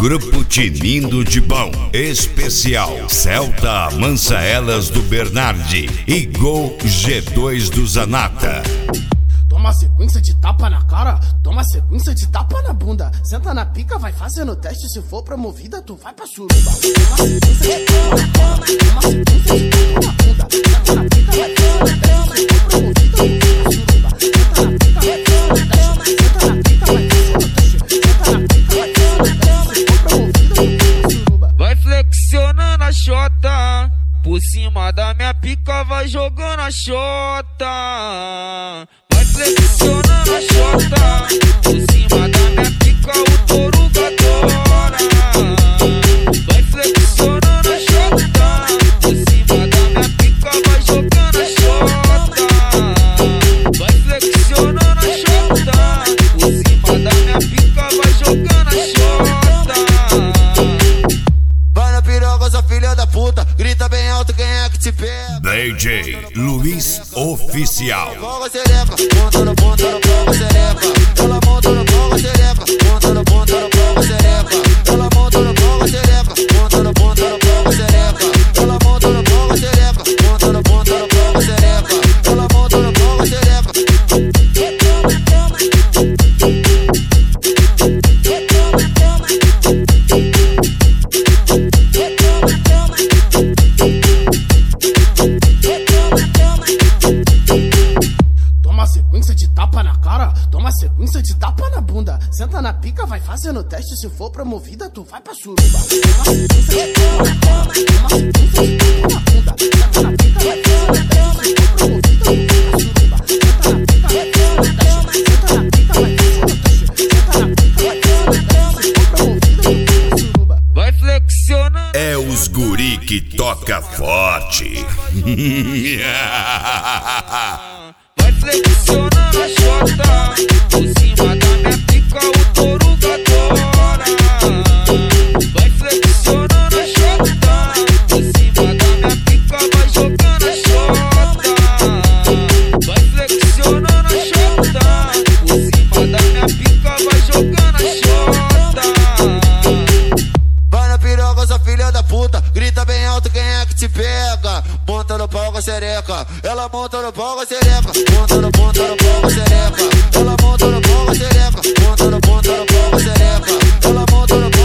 Grupo Tinindo de Bom, especial Celta Mansa Elas do Bernardi e Gol G2 do Zanata. Toma sequência de tapa na cara, toma sequência de tapa na bunda. Senta na pica, vai fazendo teste, se for promovida tu vai pra suruba. Toma sequência de tapa na cara, toma sequência de tapa na bunda. Senta na pica, vai fazendo teste, se for promovida tu vai pra suruba. Senta na pica, vai fazendo teste, senta na pica, vai fazendo teste, senta na pica, vai fazendo teste, se for promovida tu vai pra suruba. Vai flexionando a xota, por cima da minha pica vai jogando a xota. Vai flexionando a xota, por cima da minha pica o toruga adora. Vai flexionando a xota, por cima da minha pica vai jogando a xota. Vai flexionando a xota, por cima da minha pica vai jogando a xota. Vai na piroga, sua filha da puta, grita bem alto quem é que te pega. DJ Luiz Oficial. Boga xereca, ponta no boga xereca. Ela monta no boga xereca, ponta no boga xereca. Ela monta no boga xereca, ponta no boga xereca. Ela monta no boga xereca, ponta no boga xereca. Ela monta no boga xereca. Toma sequência de tapa na cara, toma sequência de tapa na bunda. Senta na pica, vai fazendo teste, se for promovida tu vai pra suruba. Toma sequência de tapa na cara, toma sequência de tapa na bunda. Senta na pica, vai fazendo teste, se for promovida tu vai pra suruba. Senta na pica, vai fazendo teste, senta na pica, vai fazendo teste, senta na pica, vai fazendo teste, se for promovida tu vai pra suruba. Vai flexionando. É os guri que toca forte. Vai flexionando a xota, por cima da minha pica o toruga adora. Vai flexionando a xota, por cima da minha pica vai jogando a xota. Vai flexionando a xota, por cima da minha pica vai jogando a xota. Vai na piroga, sua filha da puta, grita bem alto quem é que te pega. Monta no boga xereca, ela monta no boga xereca. Monta no boga xereca. Ela monta no boga xereca, monta no boga xereca. Ela monta no